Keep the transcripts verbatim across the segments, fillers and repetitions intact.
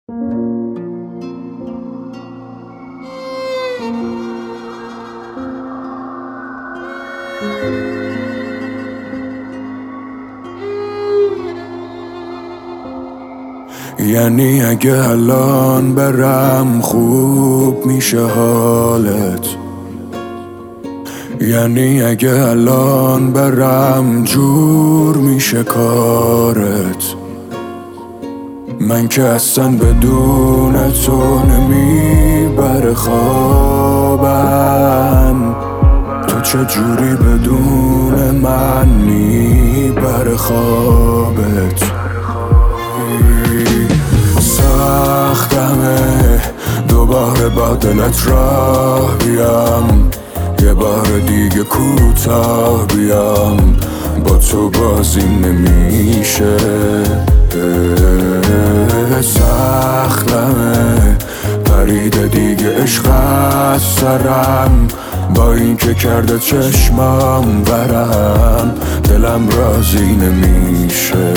یعنی اگه الان برم خوب میشه حالت، یعنی اگه الان برم جور میشه کارت. من که اصلا بدون تو نمیبره خوابم، تو چجوری بدون من میبره خوابت. سختمه دوباره با دلت راه بیام، یه بار دیگه کوتاه بیام، با تو بازی نمیشه. سختمه پریده دیگه عشق از سرم، با این که کرده چشمام ورم، دلم راضی نمیشه.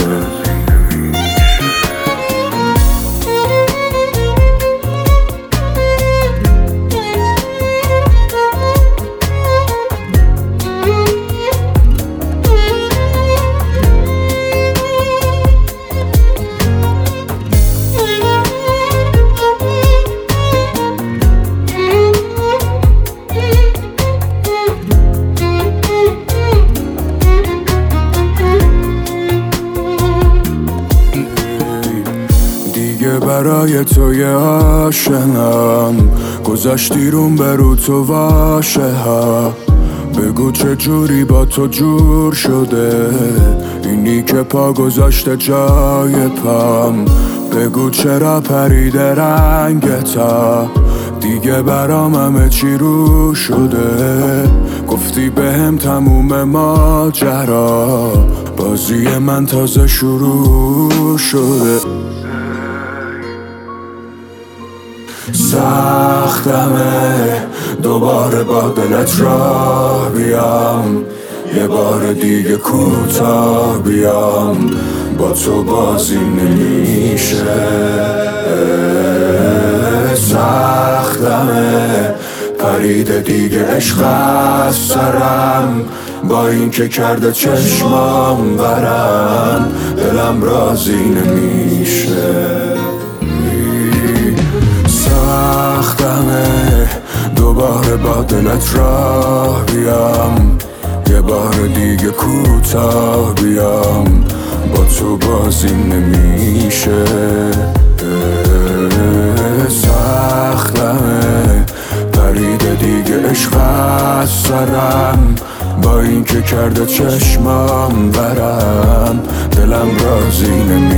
برای تو یه آشنام گذاشتی روم برو تو واشه ها. بگو چه جوری با تو جور شده اینی که پا گذاشته جای پام. بگو چرا پریده رنگتا دیگه برام همه چی رو شده. گفتی بهم تموم ماجرا، بازی من تازه شروع شده. سختمه دوباره با دلت راه بیام، یه بار دیگه کوتاه بیام، با تو بازی نمیشه. سختمه پریده دیگه عشق از سرم، با این که کرده چشمام ورم، دلم راضی نمیشه. سختمه دوباره با دلت راه بیام، یه بار دیگه کوتاه بیام، با تو بازی نمیشه. سختمه پریده دیگه عشق از سرم، با این که کرده چشمام ورم، دلم راضی نمیشه.